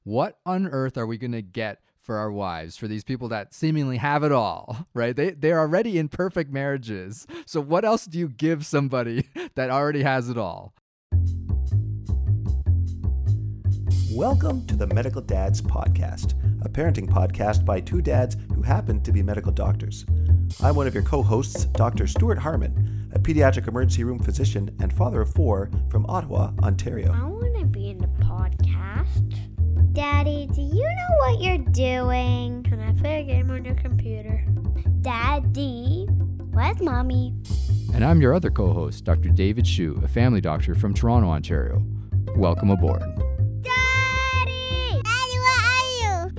what on earth are we going to get for our wives, for these people that seemingly have it all, right? They're already in perfect marriages. So what else do you give somebody that already has it all? Welcome to the Medical Dads Podcast, a parenting podcast by two dads who happen to be medical doctors. I'm one of your co-hosts, Dr. Stuart Harmon, a pediatric emergency room physician and father of four from Ottawa, Ontario. I want to be in the podcast. Daddy, do you know what you're doing? Can I play a game on your computer? Daddy, where's Mommy? And I'm your other co-host, Dr. David Shue, a family doctor from Toronto, Ontario. Welcome aboard. Daddy! Daddy, where are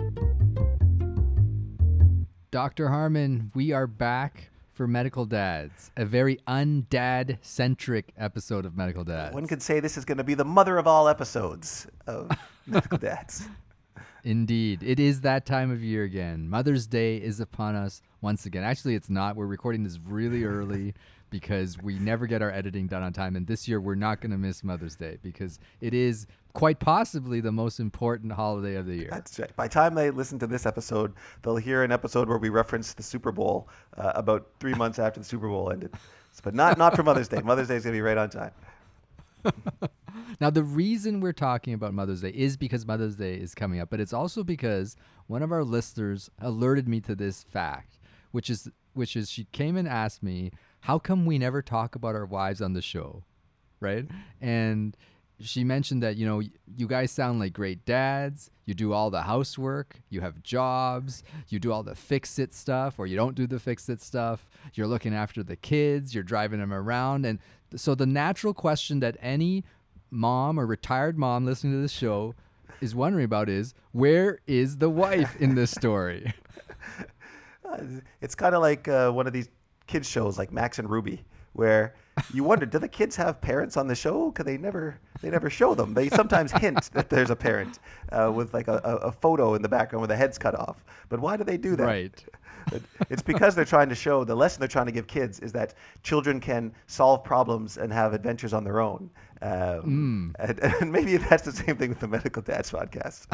you? Dr. Harmon, we are back for Medical Dads, a very undad-centric episode of Medical Dads. One could say this is going to be the mother of all episodes of Medical Dads. Indeed. It is that time of year again. Mother's Day is upon us once again. Actually, it's not. We're recording this really early because we never get our editing done on time. And this year, we're not going to miss Mother's Day because it is quite possibly the most important holiday of the year. That's right. By the time they listen to this episode, they'll hear an episode where we reference the Super Bowl about 3 months after the Super Bowl ended. But not for Mother's Day. Mother's Day is going to be right on time. Now, the reason we're talking about Mother's Day is because Mother's Day is coming up, but it's also because one of our listeners alerted me to this fact, which is she came and asked me, how come we never talk about our wives on the show, right? And she mentioned that, you guys sound like great dads. You do all the housework. You have jobs. You do all the fix-it stuff, or you don't do the fix-it stuff. You're looking after the kids. You're driving them around. And so the natural question that any mom or retired mom listening to this show is wondering about is, where is the wife in this story? It's kind of like one of these kids shows like Max and Ruby, where you wonder, do the kids have parents on the show? Because they never show them. They sometimes hint that there's a parent with like a photo in the background where the head's cut off. But why do they do that? Right. It's because they're trying to show, the lesson they're trying to give kids is that children can solve problems and have adventures on their own. And maybe that's the same thing with the Medical Dads podcast.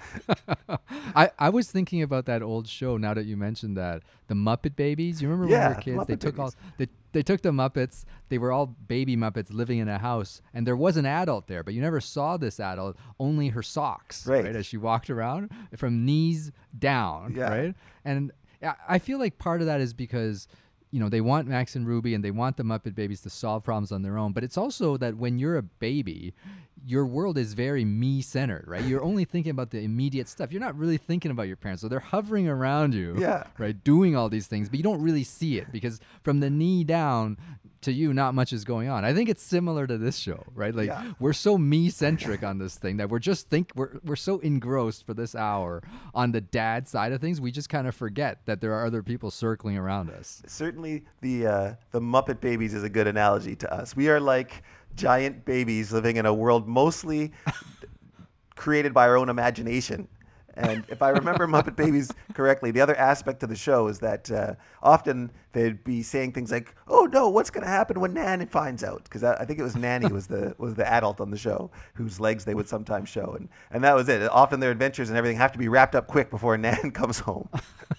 I was thinking about that old show now that you mentioned that. The Muppet Babies. You remember when we were kids? They took the Muppets. They were all baby Muppets living in a house, and there was an adult there, but you never saw this adult, only her socks, right? As she walked around from knees down, right? And I feel like part of that is because they want Max and Ruby and they want the Muppet Babies to solve problems on their own. But it's also that when you're a baby, your world is very me-centered, right? You're only thinking about the immediate stuff. You're not really thinking about your parents. So they're hovering around you, right, doing all these things. But you don't really see it because from the knee down to you, not much is going on. I think it's similar to this show, right? Like we're so me-centric on this thing that we're so engrossed for this hour on the dad side of things, we just kind of forget that there are other people circling around us. Certainly the Muppet Babies is a good analogy to us. We are like giant babies living in a world mostly created by our own imagination. And if I remember Muppet Babies correctly, the other aspect of the show is that often they'd be saying things like, "Oh no, what's going to happen when Nan finds out?" Because I think it was Nanny was the adult on the show whose legs they would sometimes show, and that was it. Often their adventures and everything have to be wrapped up quick before Nan comes home.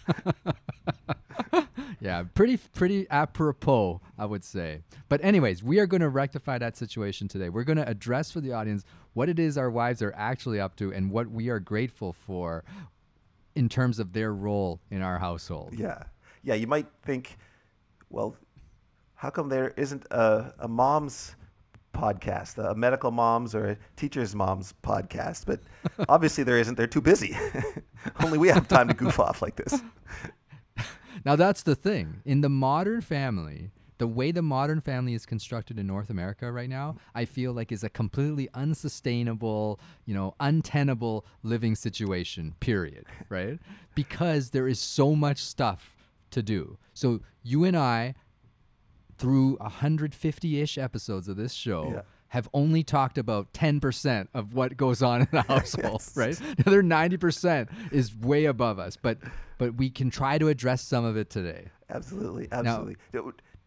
Yeah, pretty apropos, I would say. But anyways, we are going to rectify that situation today. We're going to address for the audience what it is our wives are actually up to and what we are grateful for in terms of their role in our household. Yeah. You might think, well, how come there isn't a mom's podcast, a medical moms or a teacher's moms podcast? But obviously there isn't. They're too busy. Only we have time to goof off like this. Now, that's the thing. In the modern family, the way the modern family is constructed in North America right now, I feel like is a completely unsustainable, untenable living situation, period, right? Because there is so much stuff to do. So you and I, through 150-ish episodes of this show, have only talked about 10% of what goes on in the household, right? The other 90% is way above us, but we can try to address some of it today. Absolutely. Now,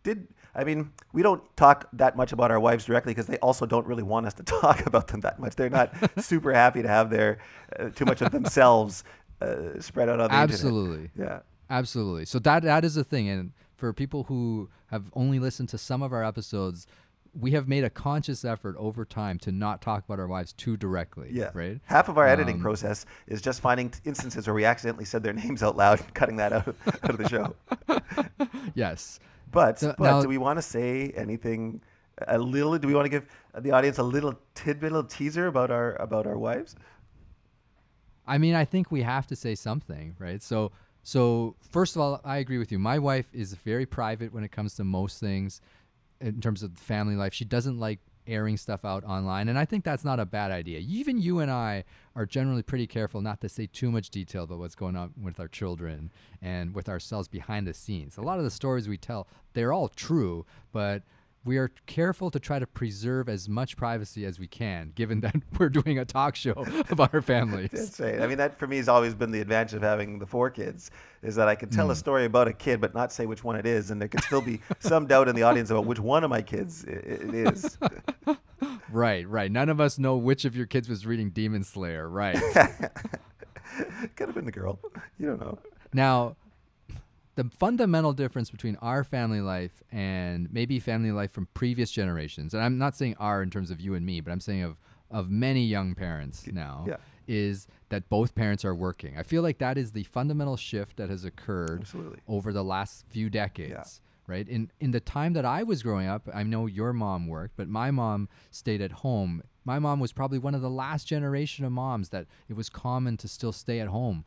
I mean, we don't talk that much about our wives directly because they also don't really want us to talk about them that much. They're not super happy to have their too much of themselves spread out on the Absolutely. internet. Yeah. Absolutely. So that is the thing. And for people who have only listened to some of our episodes, we have made a conscious effort over time to not talk about our wives too directly. Yeah. Right. Half of our editing process is just finding instances where we accidentally said their names out loud and cutting that out of the show. Yes. But now, do we want to say anything a little? Do we want to give the audience a little tidbit, a little teaser about our wives? I mean, I think we have to say something, right? So first of all, I agree with you. My wife is very private when it comes to most things. In terms of family life, she doesn't like airing stuff out online, and I think that's not a bad idea. Even you and I are generally pretty careful not to say too much detail about what's going on with our children and with ourselves behind the scenes. A lot of the stories we tell, they're all true, but we are careful to try to preserve as much privacy as we can, given that we're doing a talk show about our families. That's right. I mean, that for me has always been the advantage of having the 4 kids, is that I can tell a story about a kid but not say which one it is, and there can still be some doubt in the audience about which one of my kids it is. Right. None of us know which of your kids was reading Demon Slayer, right? Could have been the girl. You don't know. Now, the fundamental difference between our family life and maybe family life from previous generations, and I'm not saying our in terms of you and me, but I'm saying of many young parents now, is that both parents are working. I feel like that is the fundamental shift that has occurred over the last few decades. Right? In the time that I was growing up, I know your mom worked, but my mom stayed at home. My mom was probably one of the last generation of moms that it was common to still stay at home,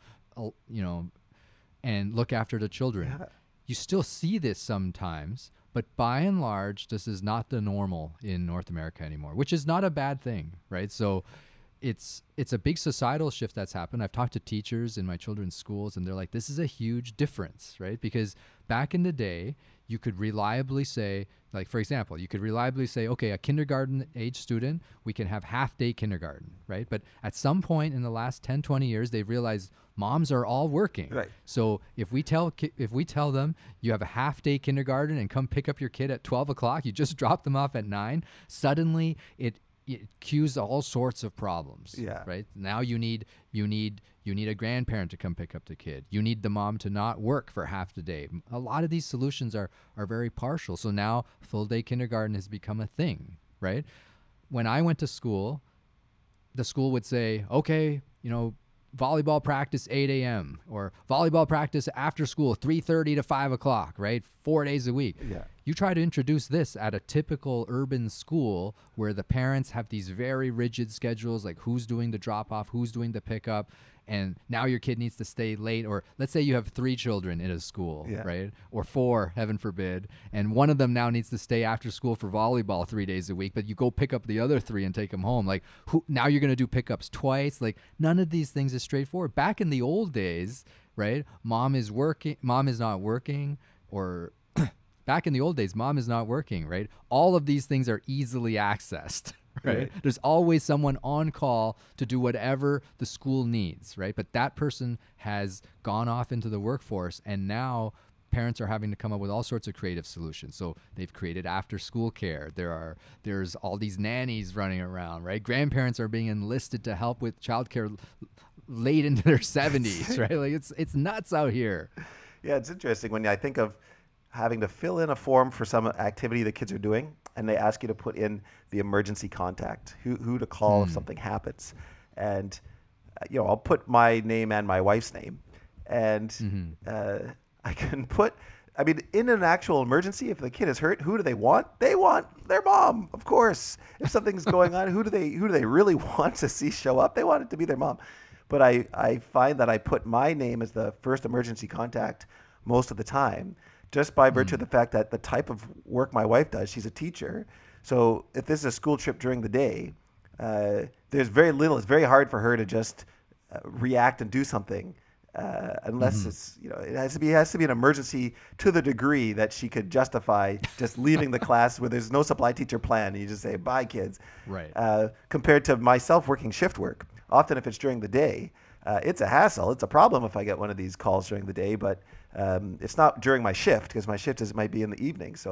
and look after the children. Yeah. You still see this sometimes, but by and large, this is not the normal in North America anymore, which is not a bad thing, right? So it's a big societal shift that's happened. I've talked to teachers in my children's schools, and they're like, this is a huge difference, right? Because back in the day, you could reliably say, like, for example, you could reliably say, okay, a kindergarten age student, we can have half-day kindergarten, right? But at some point in the last 10, 20 years, they've realized moms are all working. Right. So if we tell them you have a half-day kindergarten and come pick up your kid at 12 o'clock, you just drop them off at 9, suddenly it cues all sorts of problems. Yeah. Right. Now you need a grandparent to come pick up the kid. You need the mom to not work for half the day. A lot of these solutions are very partial. So now full day kindergarten has become a thing, right? When I went to school, the school would say, okay, volleyball practice 8 a.m. or volleyball practice after school 3:30 to 5 o'clock, right? 4 days a week. Yeah. You try to introduce this at a typical urban school where the parents have these very rigid schedules, like who's doing the drop off, who's doing the pickup, and now your kid needs to stay late. Or let's say you have 3 children in a school, right? Or 4, heaven forbid, and one of them now needs to stay after school for volleyball 3 days a week, but you go pick up the other 3 and take them home. Like, now you're going to do pickups twice. Like, none of these things is straightforward. Back in the old days, right? Mom is not working, or back in the old days, mom is not working, right? All of these things are easily accessed, right? There's always someone on call to do whatever the school needs, right? But that person has gone off into the workforce, and now parents are having to come up with all sorts of creative solutions. So they've created after school care. There's all these nannies running around, right? Grandparents are being enlisted to help with childcare late into their 70s, right? Like it's nuts out here. Yeah, it's interesting when I think of having to fill in a form for some activity the kids are doing, and they ask you to put in the emergency contact, who to call if something happens. And, I'll put my name and my wife's name. And I can put, in an actual emergency, if the kid is hurt, who do they want? They want their mom, of course. If something's going on, who do they really want to see show up? They want it to be their mom. But I find that I put my name as the first emergency contact most of the time, just by virtue of the fact that the type of work my wife does, she's a teacher. So if this is a school trip during the day, there's very little. It's very hard for her to just react and do something unless it's, it has to be an emergency to the degree that she could justify just leaving the class where there's no supply teacher plan. And you just say, bye, kids. Right. Compared to myself working shift work. Often if it's during the day, it's a hassle. It's a problem if I get one of these calls during the day, but it's not during my shift, because my shift might be in the evening. So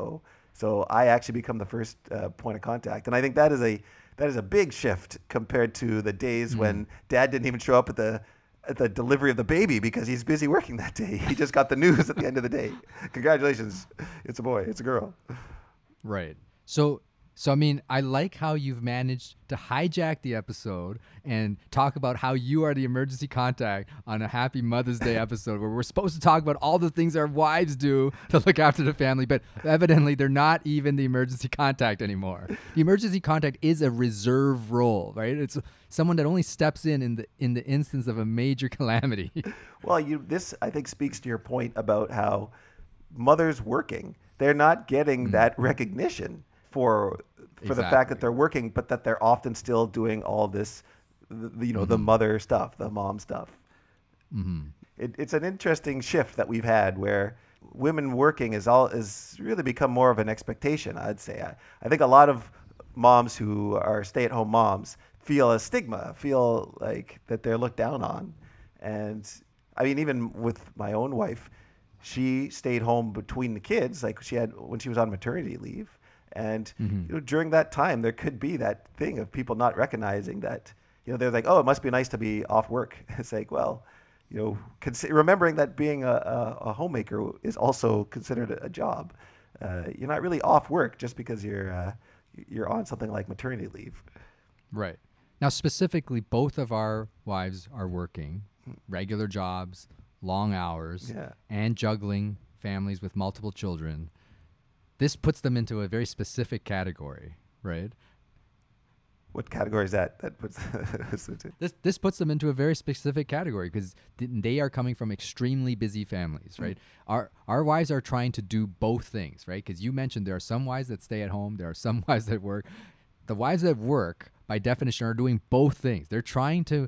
So I actually become the first point of contact. And I think that is a big shift compared to the days when dad didn't even show up at the delivery of the baby because he's busy working that day. He just got the news at the end of the day. Congratulations. It's a boy. It's a girl. Right. So I mean, I like how you've managed to hijack the episode and talk about how you are the emergency contact on a Happy Mother's Day episode where we're supposed to talk about all the things our wives do to look after the family, but evidently they're not even the emergency contact anymore. The emergency contact is a reserve role, right? It's someone that only steps in the instance of a major calamity. Well, this I think speaks to your point about how mothers working, they're not getting that recognition for the fact that they're working, but that they're often still doing all this, the mother stuff, the mom stuff. Mm-hmm. It's an interesting shift that we've had where women working is really become more of an expectation, I'd say. I think a lot of moms who are stay-at-home moms feel a stigma, feel like that they're looked down on. And I mean, even with my own wife, she stayed home between the kids, like when she was on maternity leave. And during that time, there could be that thing of people not recognizing that, they're like, oh, it must be nice to be off work. It's like, well, remembering that being a homemaker is also considered a job. You're not really off work just because you're on something like maternity leave. Right. Now, specifically, both of our wives are working regular jobs, long hours, and juggling families with multiple children. This puts them into a very specific category, right? What category is that? This puts them into a very specific category because they are coming from extremely busy families, right? Our wives are trying to do both things, right? Because you mentioned there are some wives that stay at home, there are some wives that work. The wives that work, by definition, are doing both things. They're trying to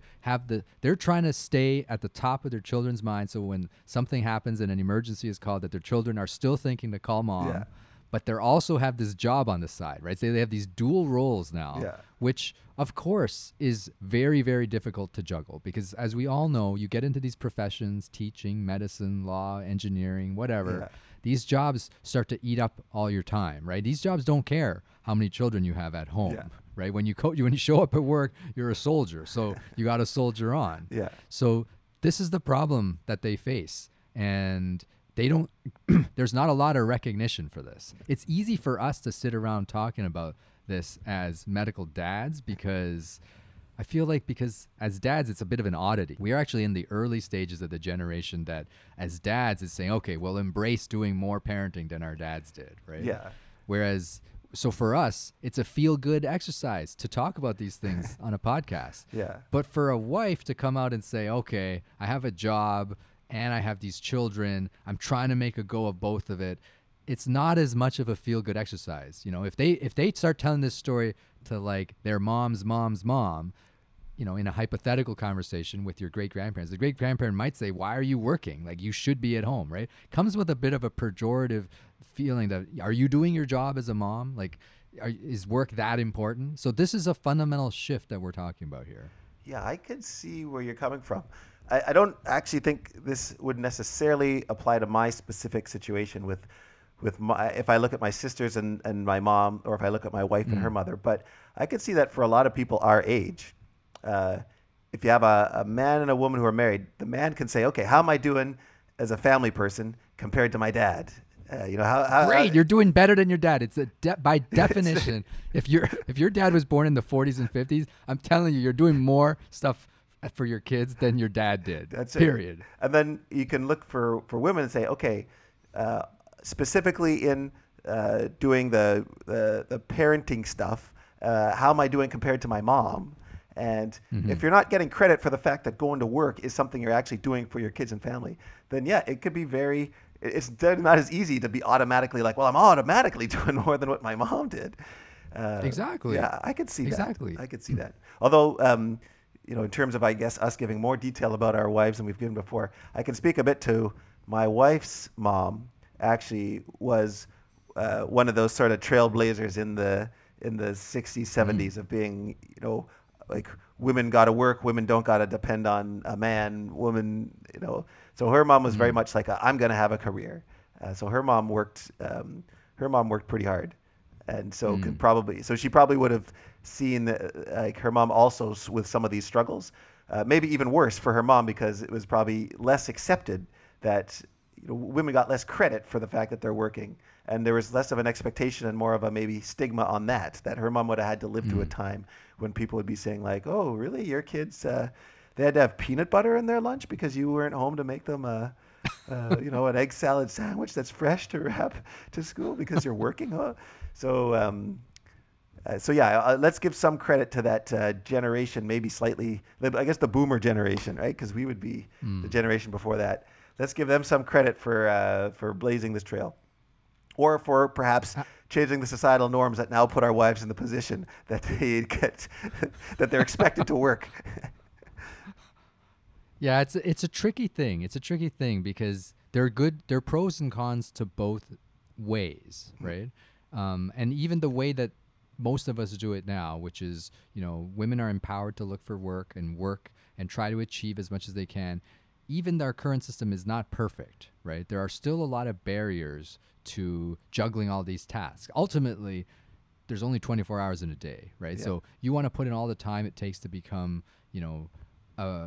stay at the top of their children's mind, so when something happens and an emergency is called, that their children are still thinking to call mom. Yeah. But they also have this job on the side, right? So they have these dual roles now, which, of course, is very, very difficult to juggle because, as we all know, you get into these professions, teaching, medicine, law, engineering, whatever. These jobs start to eat up all your time, right? These jobs don't care how many children you have at home, right? When you show up at work, you're a soldier, so you got to soldier on. Yeah. So this is the problem that they face, and they don't there's not a lot of recognition for this. It's easy for us to sit around talking about this as medical dads because I feel like as dads, it's a bit of an oddity. We are actually in the early stages of the generation that as dads is saying, okay, we'll embrace doing more parenting than our dads did, right? Yeah. Whereas, so for us, it's a feel-good exercise to talk about these things on a podcast. Yeah. But for a wife to come out and say, okay, I have a job, and I have these children, I'm trying to make a go of both of it. It's not as much of a feel-good exercise. If they start telling this story to like their mom's mom, in a hypothetical conversation with your great-grandparents, the great-grandparent might say, why are you working? Like, you should be at home, right? Comes with a bit of a pejorative feeling that, are you doing your job as a mom? Like, is work that important? So this is a fundamental shift that we're talking about here. Yeah, I can see where you're coming from. I don't actually think this would necessarily apply to my specific situation with if I look at my sisters and my mom, or if I look at my wife and her mother. But I could see that for a lot of people our age, if you have a man and a woman who are married, the man can say, okay, how am I doing as a family person compared to my dad? Great, you're doing better than your dad. It's by definition. if your dad was born in the 40s and 50s, I'm telling you, you're doing more stuff for your kids than your dad did. That's period. It. And then you can look for women and say, okay, specifically in doing the parenting stuff, how am I doing compared to my mom? And if you're not getting credit for the fact that going to work is something you're actually doing for your kids and family, then it could be it's not as easy to be automatically like, well, I'm automatically doing more than what my mom did. Exactly. Yeah, I could see that. Exactly. I could see that. Although, in terms of, I guess, us giving more detail about our wives than we've given before, I can speak a bit to my wife's mom. Actually, was one of those sort of trailblazers in the 60s, 70s of being, like women got to work, women don't got to depend on a man, women, So her mom was very much like, I'm going to have a career. So her mom worked her mom worked pretty hard. And so she probably would have seen like her mom also with some of these struggles, maybe even worse for her mom, because it was probably less accepted that women got less credit for the fact that they're working, and there was less of an expectation and more of a maybe stigma on that her mom would have had to live through a time when people would be saying like, oh, really, your kids, they had to have peanut butter in their lunch because you weren't home to make them an egg salad sandwich that's fresh to wrap to school because you're working, huh? So let's give some credit to that generation, maybe slightly, I guess the boomer generation, right? Because we would be the generation before that. Let's give them some credit for blazing this trail, or for perhaps changing the societal norms that now put our wives in the position that that they're expected to work. Yeah, it's a tricky thing. It's a tricky thing because there are pros and cons to both ways, right? And even the way that most of us do it now, which is, women are empowered to look for work and try to achieve as much as they can. Even our current system is not perfect, right? There are still a lot of barriers to juggling all these tasks. Ultimately, there's only 24 hours in a day, right? Yeah. So you want to put in all the time it takes to become, a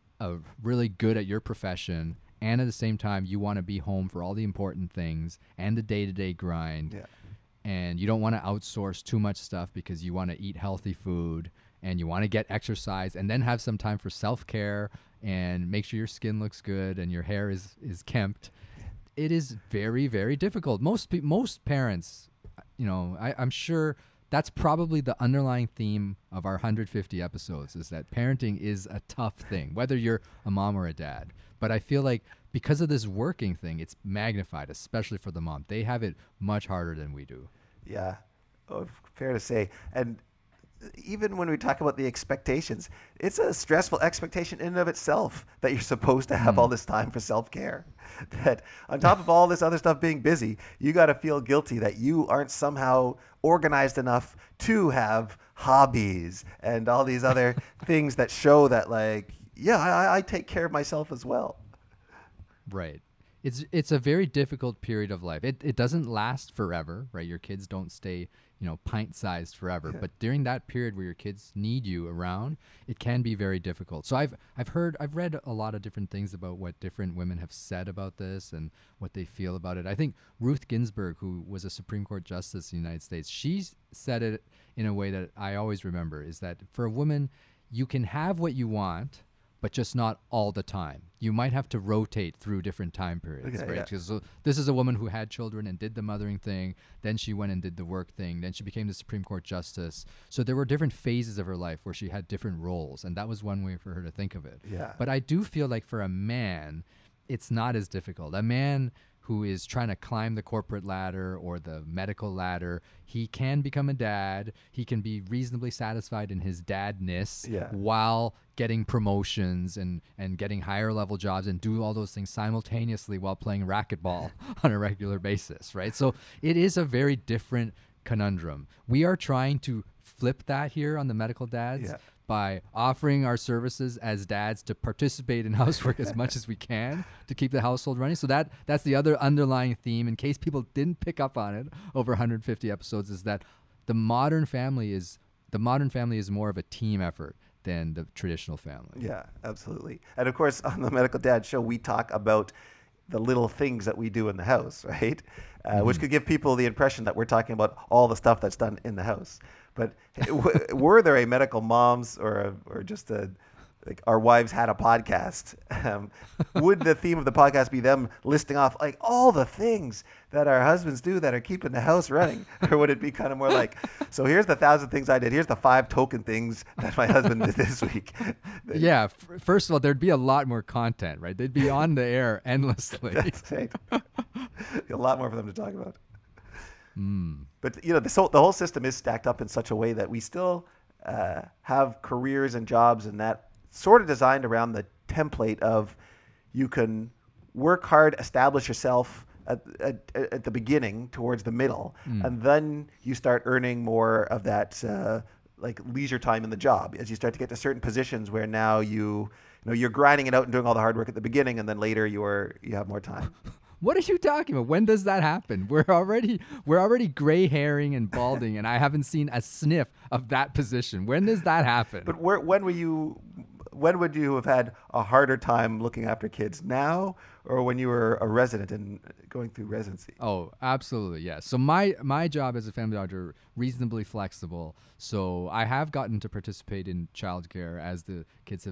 really good at your profession, and at the same time, you want to be home for all the important things and the day-to-day grind. Yeah. And you don't want to outsource too much stuff because you want to eat healthy food and you want to get exercise and then have some time for self-care and make sure your skin looks good and your hair is kempt. It is very, very difficult. Most parents, I'm sure that's probably the underlying theme of our 150 episodes, is that parenting is a tough thing, whether you're a mom or a dad. But I feel like because of this working thing, it's magnified, especially for the mom. They have it much harder than we do. Yeah, fair to say. And even when we talk about the expectations, it's a stressful expectation in and of itself that you're supposed to have all this time for self-care. That on top of all this other stuff being busy, you got to feel guilty that you aren't somehow organized enough to have hobbies and all these other things that show that, like, yeah, I take care of myself as well. Right. It's a very difficult period of life. It doesn't last forever, right? Your kids don't stay, pint-sized forever. Yeah. But during that period where your kids need you around, it can be very difficult. So I've read a lot of different things about what different women have said about this and what they feel about it. I think Ruth Ginsburg, who was a Supreme Court justice in the United States, she said it in a way that I always remember, is that for a woman, you can have what you want, but just not all the time. You might have to rotate through different time periods, right? Because this is a woman who had children and did the mothering thing. Then she went and did the work thing. Then she became the Supreme Court justice. So there were different phases of her life where she had different roles, and that was one way for her to think of it. Yeah. But I do feel like for a man, it's not as difficult. A man who is trying to climb the corporate ladder or the medical ladder, he can become a dad. He can be reasonably satisfied in his dadness while getting promotions and getting higher level jobs and do all those things simultaneously while playing racquetball on a regular basis, right? So it is a very different conundrum. We are trying to flip that here on the Medical Dads by offering our services as dads to participate in housework as much as we can to keep the household running. So that's the other underlying theme, in case people didn't pick up on it over 150 episodes, is that the modern family is more of a team effort than the traditional family. Yeah, absolutely. And of course, on the Medical Dad Show, we talk about the little things that we do in the house, right? Which could give people the impression that we're talking about all the stuff that's done in the house. But were there a medical moms or just like our wives had a podcast, would the theme of the podcast be them listing off like all the things that our husbands do that are keeping the house running? Or would it be kind of more like, so here's the 1,000 things I did. Here's the 5 token things that my husband did this week. Yeah. First of all, there'd be a lot more content, right? They'd be on the air endlessly. That's right. A lot more for them to talk about. But the whole system is stacked up in such a way that we still have careers and jobs and that sort of designed around the template of you can work hard, establish yourself at the beginning towards the middle, and then you start earning more of that like leisure time in the job as you start to get to certain positions where now you're grinding it out and doing all the hard work at the beginning, and then later you have more time. What are you talking about? When does that happen? We're already gray hairing and balding, and I haven't seen a sniff of that position. When does that happen? But when would you have had a harder time looking after kids, now or when you were a resident and going through residency? Oh, absolutely, yes. So my job as a family doctor, reasonably flexible. So I have gotten to participate in childcare as the kids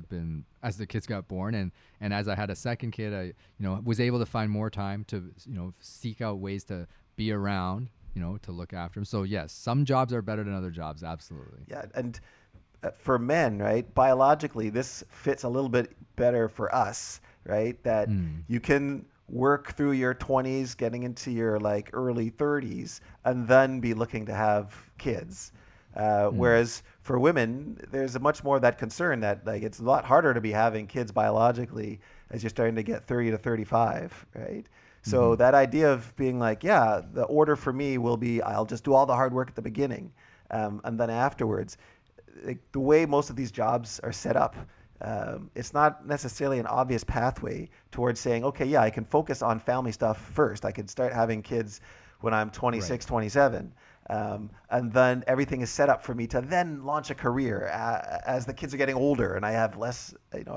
got born, and as I had a second kid, I was able to find more time to seek out ways to be around, to look after them. So yes, some jobs are better than other jobs, absolutely. Yeah, and for men, right, biologically, this fits a little bit better for us, right? That you can work through your 20s, getting into your like early 30s, and then be looking to have kids. Whereas for women, there's a much more of that concern that like it's a lot harder to be having kids biologically as you're starting to get 30 to 35, right? So that idea of being like, yeah, the order for me will be I'll just do all the hard work at the beginning, and then afterwards. Like the way most of these jobs are set up, it's not necessarily an obvious pathway towards saying, okay, yeah, I can focus on family stuff first. I can start having kids when I'm 26, 27. And then everything is set up for me to then launch a career as the kids are getting older and I have less,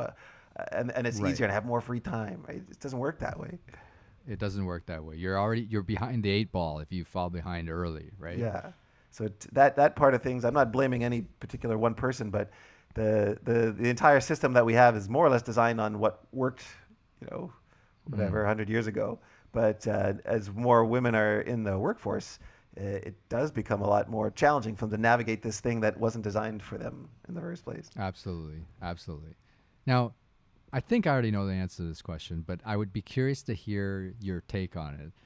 and it's easier and I have more free time. Right? It doesn't work that way. It doesn't work that way. You're behind the 8 ball if you fall behind early, right? Yeah. So that part of things, I'm not blaming any particular one person, but the entire system that we have is more or less designed on what worked, 100 years ago. But as more women are in the workforce, it does become a lot more challenging for them to navigate this thing that wasn't designed for them in the first place. Absolutely. Absolutely. Now, I think I already know the answer to this question, but I would be curious to hear your take on it.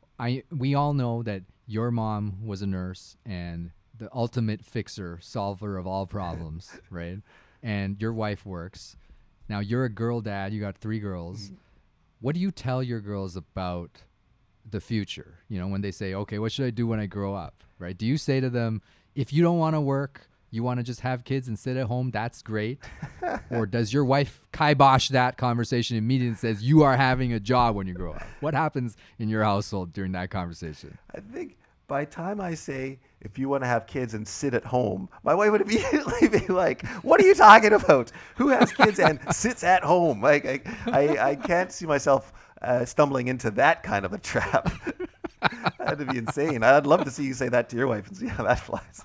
We all know that your mom was a nurse and the ultimate fixer, solver of all problems, right? And your wife works. Now you're a girl dad. You got 3 girls. What do you tell your girls about the future? When they say, okay, what should I do when I grow up, right? Do you say to them, if you don't want to work, you want to just have kids and sit at home, that's great? Or does your wife kibosh that conversation immediately and says, you are having a job when you grow up? What happens in your household during that conversation? I think by the time I say, if you want to have kids and sit at home, my wife would immediately be like, what are you talking about? Who has kids and sits at home? Like, I can't see myself stumbling into that kind of a trap. That'd be insane. I'd love to see you say that to your wife and see how that flies.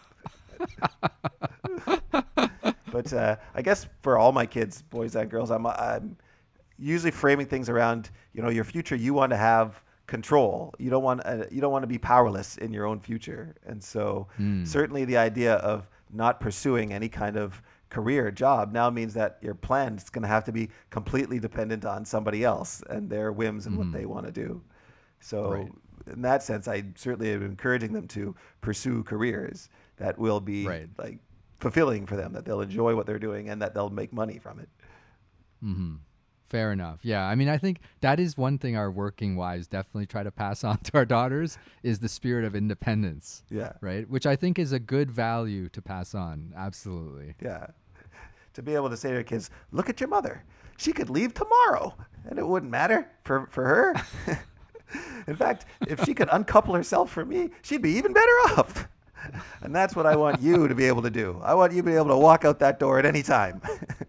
But I guess for all my kids, boys and girls, I'm usually framing things around, your future. You want to have control. You don't want to be powerless in your own future. And so certainly the idea of not pursuing any kind of career job now means that your plan is going to have to be completely dependent on somebody else and their whims and what they want to do. So in that sense, I certainly am encouraging them to pursue careers that will be like fulfilling for them, that they'll enjoy what they're doing and that they'll make money from it. Fair enough. Yeah. I mean, I think that is one thing our working wives definitely try to pass on to our daughters is the spirit of independence. Yeah. Right. Which I think is a good value to pass on. Absolutely. Yeah. To be able to say to your kids, look at your mother. She could leave tomorrow and it wouldn't matter for her. In fact, if she could uncouple herself from me, she'd be even better off. And that's what I want you to be able to do. I want you to be able to walk out that door at any time.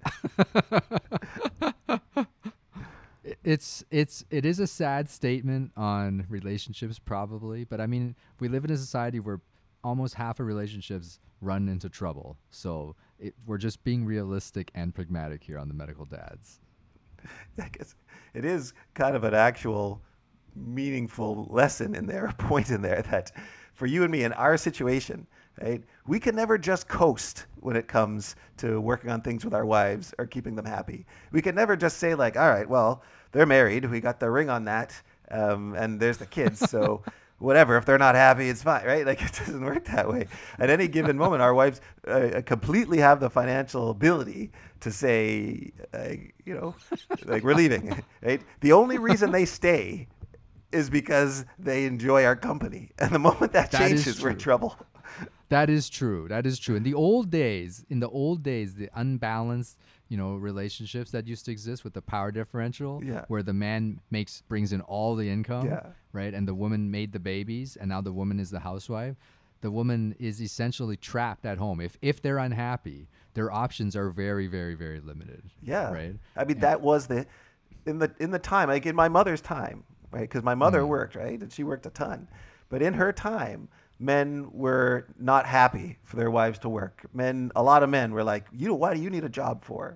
It is a sad statement on relationships probably, but I mean, we live in a society where almost half of relationships run into trouble. So we're just being realistic and pragmatic here on the Medical Dads. I guess it is kind of an actual meaningful lesson in there, a point in there that for you and me in our situation, right, we can never just coast when it comes to working on things with our wives or keeping them happy. We can never just say like, all right, well, they're married. We got the ring on that. And there's the kids. So whatever, if they're not happy, it's fine, right? Like it doesn't work that way. At any given moment, our wives completely have the financial ability to say, like we're leaving, right? The only reason they stay is because they enjoy our company. And the moment that changes, we're in trouble. That is true. That is true. In the old days, the unbalanced, relationships that used to exist with the power differential, Yeah. where the man brings in all the income, Yeah. right? And the woman made the babies, and now the woman is the housewife. The woman is essentially trapped at home. If they're unhappy, their options are very, very, very limited. Yeah. Right. I mean, that was in the time, like in my mother's time, right? Because my mother worked, right? And she worked a ton. But in her time, men were not happy for their wives to work. A lot of men were like, why do you need a job for?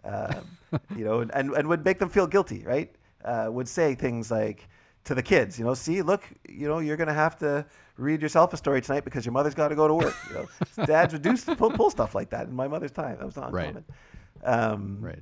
And would make them feel guilty, right? Would say things like to the kids, see, look, you're going to have to read yourself a story tonight because your mother's got to go to work. Dads would pull stuff like that in my mother's time. That was not uncommon. Right.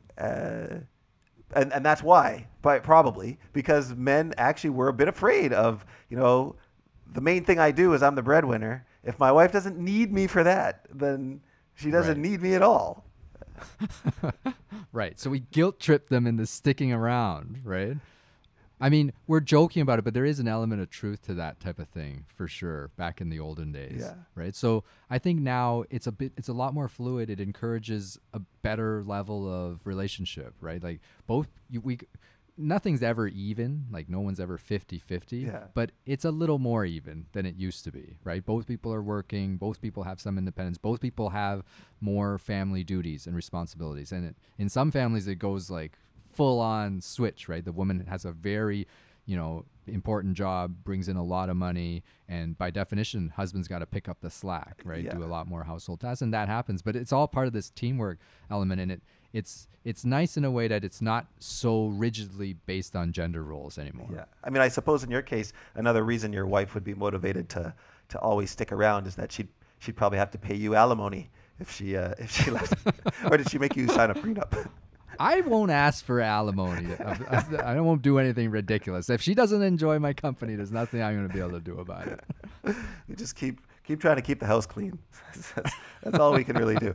And that's why, probably because men actually were a bit afraid of, the main thing I do is I'm the breadwinner. If my wife doesn't need me for that, then she doesn't need me at all. Right. So we guilt trip them into sticking around, right? I mean, we're joking about it, but there is an element of truth to that type of thing for sure back in the olden days. Yeah. Right. So I think now it's a lot more fluid. It encourages a better level of relationship, right? Like nothing's ever even, like no one's ever 50-50, but it's a little more even than it used to be, right? Both people are working, both people have some independence, both people have more family duties and responsibilities. And in some families, it goes like full on switch, right? The woman has a very, important job, brings in a lot of money, and by definition, husband's got to pick up the slack, right? Do a lot more household tasks, and that happens. But it's all part of this teamwork element, and it's nice in a way that it's not so rigidly based on gender roles anymore. Yeah, I mean, I suppose in your case, another reason your wife would be motivated to always stick around is that she'd probably have to pay you alimony if she left, or did she make you sign a prenup? I won't ask for alimony. I won't do anything ridiculous. If she doesn't enjoy my company, there's nothing I'm going to be able to do about it. You just keep trying to keep the house clean. That's all we can really do.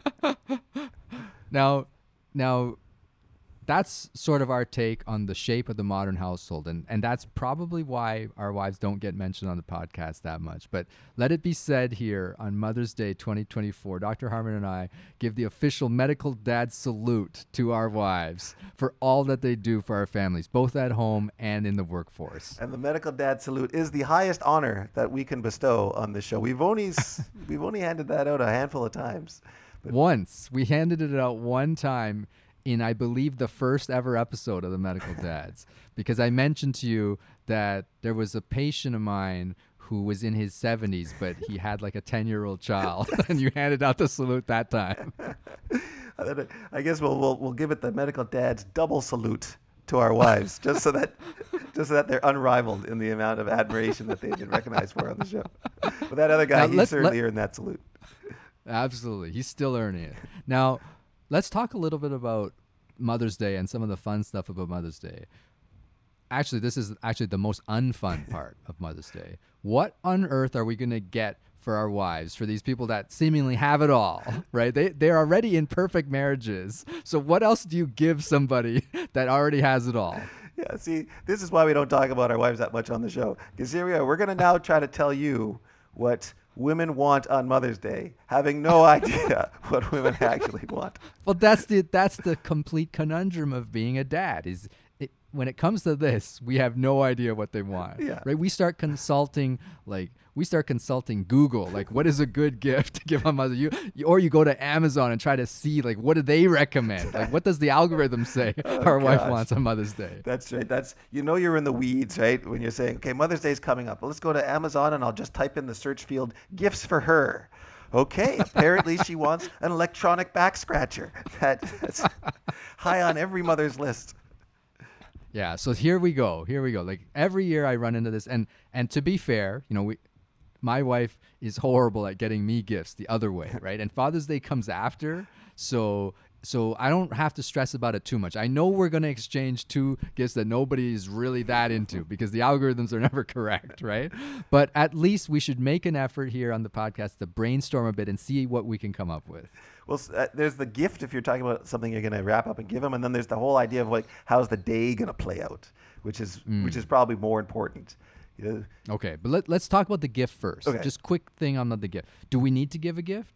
Now, that's sort of our take on the shape of the modern household. And that's probably why our wives don't get mentioned on the podcast that much. But let it be said here on Mother's Day 2024, Dr. Harmon and I give the official medical dad salute to our wives for all that they do for our families, both at home and in the workforce. And the medical dad salute is the highest honor that we can bestow on this show. We've only handed that out a handful of times. But once. We handed it out one time in, I believe, the first ever episode of the Medical Dads, because I mentioned to you that there was a patient of mine who was in his 70s, but he had like a 10-year-old child, and you handed out the salute that time. I guess we'll give it the Medical Dads double salute to our wives, just so that they're unrivaled in the amount of admiration that they've been recognized for on the show. But that other guy, he certainly earned that salute. Absolutely, he's still earning it. Now, let's talk a little bit about Mother's Day and some of the fun stuff about Mother's Day. Actually, this is the most unfun part of Mother's Day. What on earth are we going to get for our wives, for these people that seemingly have it all, right? They're already in perfect marriages. So what else do you give somebody that already has it all? Yeah, see, this is why we don't talk about our wives that much on the show. Because here we are. We're going to now try to tell you what women want on Mother's Day, having no idea what women actually want. Well, that's the complete conundrum of being a dad. When it comes to this, we have no idea what they want. Yeah. Right? We start consulting Google, like what is a good gift to give on Mother's Day? Or you go to Amazon and try to see like what do they recommend? Like what does the algorithm say our wife wants on Mother's Day? That's right. You're in the weeds, right? When you're saying, okay, Mother's Day is coming up. Well, let's go to Amazon and I'll just type in the search field gifts for her. Okay, apparently she wants an electronic back scratcher. That's high on every mother's list. Yeah, so here we go. Like every year I run into this, and to be fair, my wife is horrible at getting me gifts the other way, right? And Father's Day comes after, so I don't have to stress about it too much. I know we're going to exchange two gifts that nobody is really that into because the algorithms are never correct, right? But at least we should make an effort here on the podcast to brainstorm a bit and see what we can come up with. Well, there's the gift if you're talking about something you're going to wrap up and give them, and then there's the whole idea of like how's the day going to play out, which is probably more important. Okay, but let's talk about the gift first. Okay. Just quick thing on the gift. Do we need to give a gift?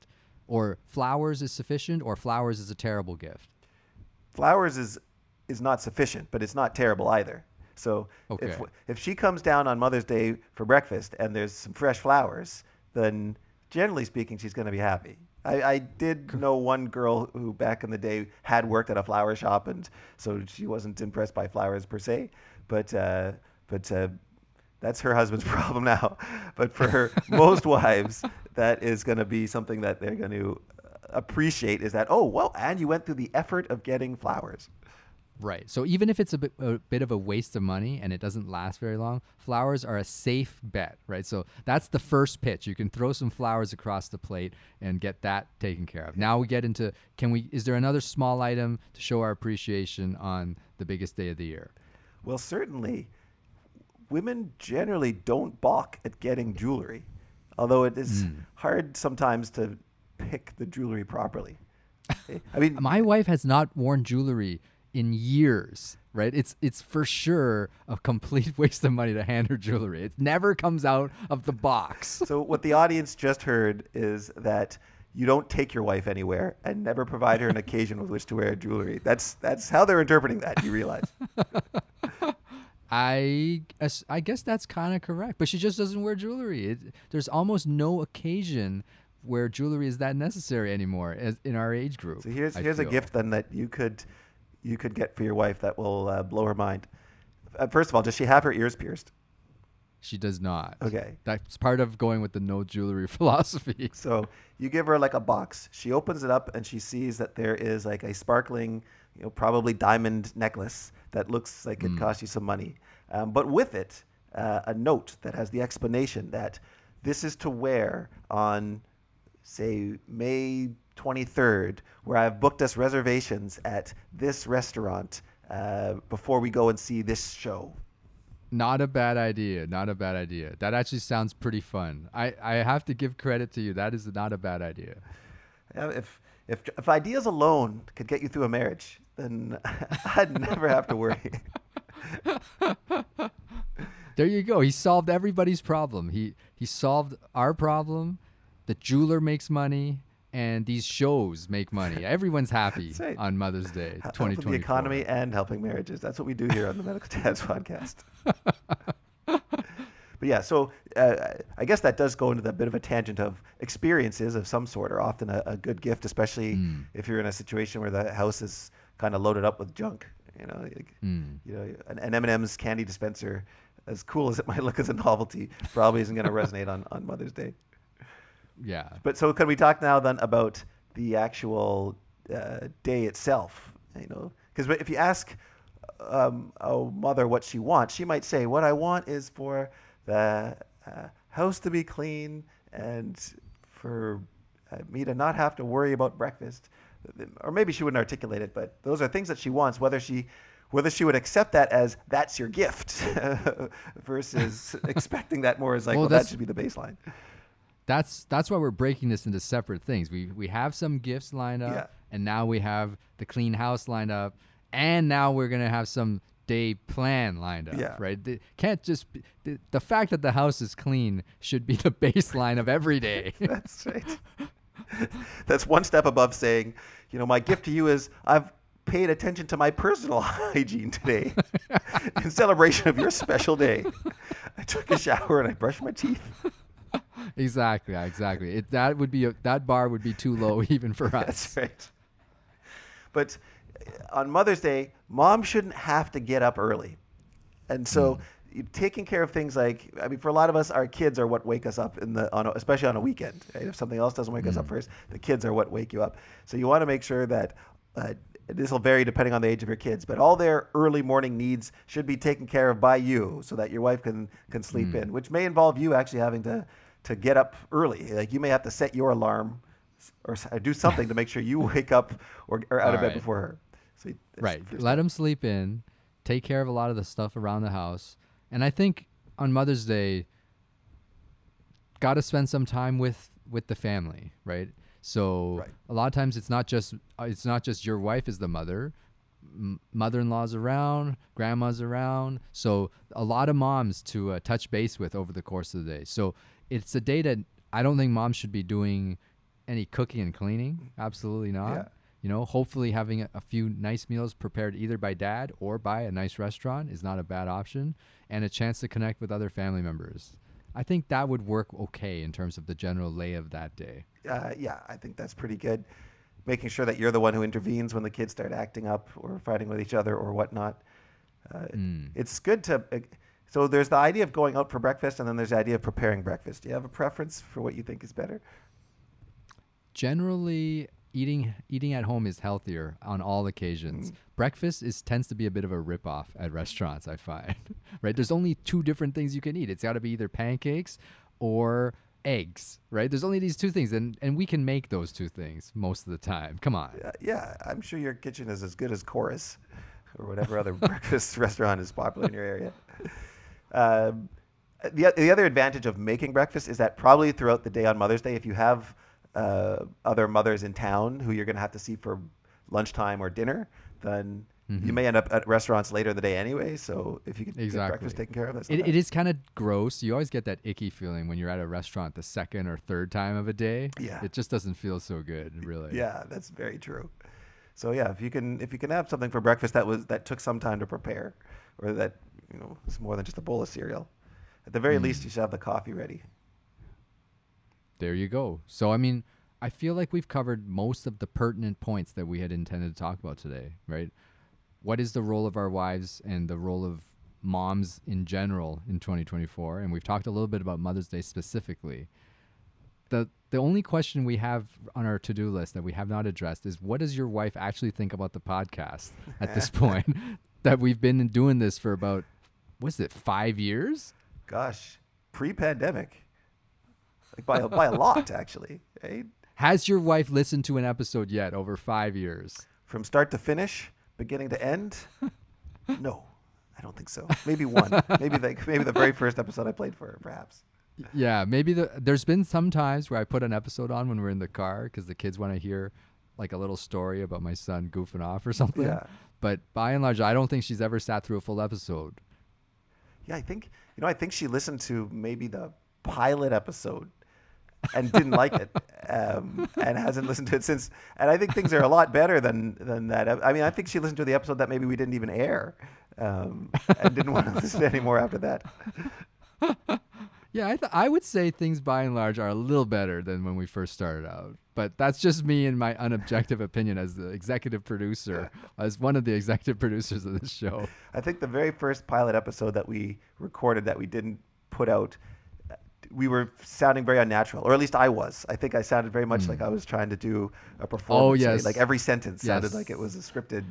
or flowers is sufficient, or flowers is a terrible gift? Flowers is not sufficient, but it's not terrible either. So Okay. if she comes down on Mother's Day for breakfast and there's some fresh flowers, then generally speaking, she's going to be happy. I did know one girl who back in the day had worked at a flower shop, and so she wasn't impressed by flowers per se. But that's her husband's problem now. But for most wives, that is going to be something that they're going to appreciate, is that, oh, well, and you went through the effort of getting flowers. Right. So even if it's a bit of a waste of money and it doesn't last very long, flowers are a safe bet, right? So that's the first pitch. You can throw some flowers across the plate and get that taken care of. Now we get into, is there another small item to show our appreciation on the biggest day of the year? Well, certainly, women generally don't balk at getting jewelry, although it is hard sometimes to pick the jewelry properly. I mean, My wife has not worn jewelry in years, right? It's for sure a complete waste of money to hand her jewelry. It never comes out of the box. so what the audience just heard is that you don't take your wife anywhere and never provide her an occasion with which to wear jewelry. That's how they're interpreting that, you realize. I guess that's kind of correct, but she just doesn't wear jewelry. There's almost no occasion where jewelry is that necessary anymore as in our age group. So here's a gift then that you could get for your wife that will blow her mind. First of all, does she have her ears pierced? She does not. Okay. That's part of going with the no jewelry philosophy. So you give her like a box. She opens it up and she sees that there is like a sparkling, probably diamond necklace that looks like it cost you some money. But with it, a note that has the explanation that this is to wear on, say, May 23rd, where I've booked us reservations at this restaurant before we go and see this show. Not a bad idea. Not a bad idea. That actually sounds pretty fun. I have to give credit to you. That is not a bad idea. If ideas alone could get you through a marriage, then I'd never have to worry. There you go. He solved everybody's problem. He solved our problem. The jeweler makes money, and these shows make money. Everyone's happy right. on Mother's Day, 2024. Helping the economy and helping marriages. That's what we do here on the Medical Dads podcast. But yeah, so I guess that does go into that bit of a tangent of experiences of some sort are often a good gift, especially if you're in a situation where the house is kind of loaded up with junk. An M&M's candy dispenser, as cool as it might look as a novelty, probably isn't going to resonate on Mother's Day. Yeah. But so can we talk now then about the actual day itself? Because if you ask a mother what she wants, she might say, what I want is for the house to be clean and for me to not have to worry about breakfast. Or maybe she wouldn't articulate it, but those are things that she wants, whether she would accept that as that's your gift versus expecting that more as like, well that should be the baseline. That's why we're breaking this into separate things. We have some gifts lined up, and now we have the clean house lined up, and now we're gonna have some day plan lined up, right? It can't just be, the fact that the house is clean should be the baseline of every day. That's right. That's one step above saying, my gift to you is I've paid attention to my personal hygiene today in celebration of your special day. I took a shower and I brushed my teeth. Exactly. That bar would be too low even for us. That's right. But on Mother's Day, mom shouldn't have to get up early. And so taking care of things like, for a lot of us, our kids are what wake us up especially on a weekend. Right? If something else doesn't wake us up first, the kids are what wake you up. So you want to make sure that this will vary depending on the age of your kids, but all their early morning needs should be taken care of by you so that your wife can sleep in, which may involve you actually having to get up early. Like you may have to set your alarm or do something to make sure you wake up or out of bed before her. So let them sleep in, take care of a lot of the stuff around the house. And I think on Mother's Day, got to spend some time with the family, right? So a lot of times it's not just your wife is the mother. Mother-in-law's around, grandma's around. So a lot of moms to touch base with over the course of the day. So it's a day that I don't think moms should be doing any cooking and cleaning. Absolutely not. Yeah. You know, hopefully having a few nice meals prepared either by dad or by a nice restaurant is not a bad option, and a chance to connect with other family members. I think that would work okay in terms of the general lay of that day. Yeah, I think that's pretty good. Making sure that you're the one who intervenes when the kids start acting up or fighting with each other or whatnot. It's good to. So there's the idea of going out for breakfast, and then there's the idea of preparing breakfast. Do you have a preference for what you think is better? Generally, eating at home is healthier on all occasions. Breakfast tends to be a bit of a ripoff at restaurants, I find. Right? There's only two different things you can eat. It's got to be either pancakes or eggs, right? There's only these two things, and we can make those two things most of the time. Come on. Yeah, I'm sure your kitchen is as good as Chorus or whatever other breakfast restaurant is popular in your area. The other advantage of making breakfast is that probably throughout the day on Mother's Day, if you have other mothers in town who you're going to have to see for lunchtime or dinner, then you may end up at restaurants later in the day anyway. So if you can get breakfast taken care of, that's it is kind of gross. You always get that icky feeling when you're at a restaurant the second or third time of a day. Yeah. It just doesn't feel so good, really. Yeah, that's very true. So yeah, if you can have something for breakfast that took some time to prepare, or that is more than just a bowl of cereal, at the very least you should have the coffee ready. There you go. So I mean, I feel like we've covered most of the pertinent points that we had intended to talk about today, right? What is the role of our wives and the role of moms in general in 2024? And we've talked a little bit about Mother's Day specifically. The only question we have on our to-do list that we have not addressed is, what does your wife actually think about the podcast at this point? That we've been doing this for about, 5 years? Gosh, pre-pandemic. Like by a lot, actually, right? Has your wife listened to an episode yet over 5 years? From start to finish, beginning to end? No, I don't think so. Maybe one. maybe the very first episode I played for her, perhaps. Yeah, maybe there's been some times where I put an episode on when we're in the car because the kids want to hear like a little story about my son goofing off or something. Yeah. But by and large, I don't think she's ever sat through a full episode. Yeah, I think she listened to maybe the pilot episode and didn't like it, and hasn't listened to it since. And I think things are a lot better than that. I mean, I think she listened to the episode that maybe we didn't even air, and didn't want to listen anymore after that. Yeah, I would say things by and large are a little better than when we first started out. But that's just me and my unobjective opinion as the executive producer, as one of the executive producers of this show. I think the very first pilot episode that we recorded that we didn't put out, we were sounding very unnatural, or at least I was. I think I sounded very much like I was trying to do a performance. Oh, yes. Like every sentence sounded like it was a scripted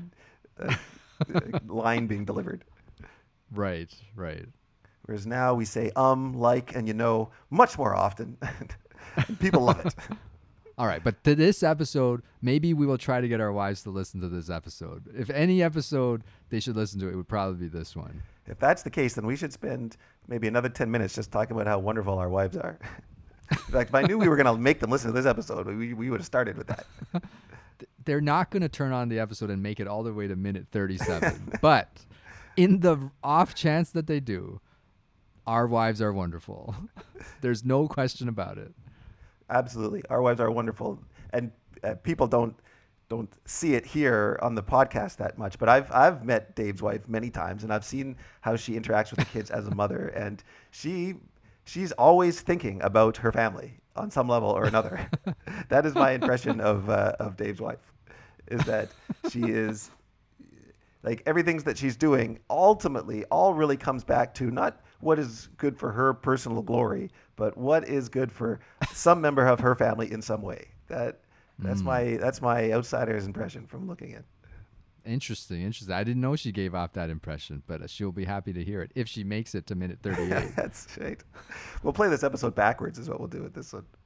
line being delivered. Right. Whereas now we say like, and much more often. And people love it. All right, but to this episode, maybe we will try to get our wives to listen to this episode. If any episode they should listen to, it would probably be this one. If that's the case, then we should spend maybe another 10 minutes just talking about how wonderful our wives are. In fact, if I knew we were going to make them listen to this episode, we would have started with that. They're not going to turn on the episode and make it all the way to minute 37. But in the off chance that they do, our wives are wonderful. There's no question about it. Absolutely. Our wives are wonderful. And people don't see it here on the podcast that much, but I've met Dave's wife many times, and I've seen how she interacts with the kids as a mother, and she's always thinking about her family on some level or another. That is my impression of Dave's wife, is that she is like everything that she's doing ultimately all really comes back to not what is good for her personal glory, but what is good for some member of her family in some way. That's my outsider's impression from looking in. Interesting. I didn't know she gave off that impression, but she'll be happy to hear it if she makes it to minute 38. That's right. We'll play this episode backwards is what we'll do with this one.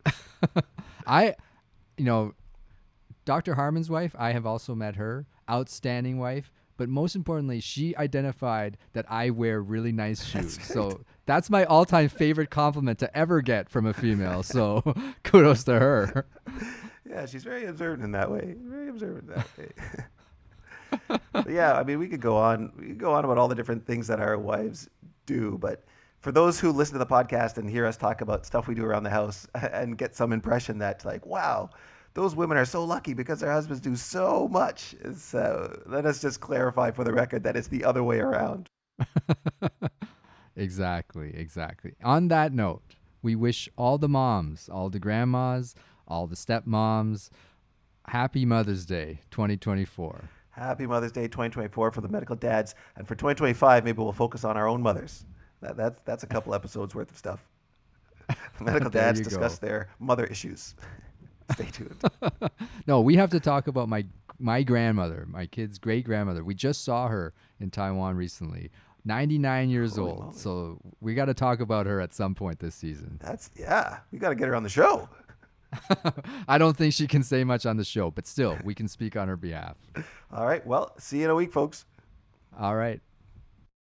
Dr. Harmon's wife, I have also met her. Outstanding wife. But most importantly, she identified that I wear really nice shoes. So that's my all-time favorite compliment to ever get from a female. So kudos to her. Yeah, she's very observant in that way. But yeah, I mean, we could go on about all the different things that our wives do, but For those who listen to the podcast and hear us talk about stuff we do around the house and get some impression that like, wow, those women are so lucky because their husbands do so much. So let us just clarify for the record that it's the other way around. Exactly. On that note, we wish all the moms, all the grandmas, all the stepmoms, happy Mother's Day 2024. Happy Mother's Day 2024 for the medical dads. And for 2025, maybe we'll focus on our own mothers. That's a couple episodes worth of stuff. Medical dads discuss their mother issues. Stay tuned. No, we have to talk about my grandmother, my kid's great-grandmother. We just saw her in Taiwan recently. 99 years Holy old. moly. So we got to talk about her at some point this season. We got to get her on the show. I don't think she can say much on the show, but still, we can speak on her behalf. All right. Well, see you in a week, folks. All right.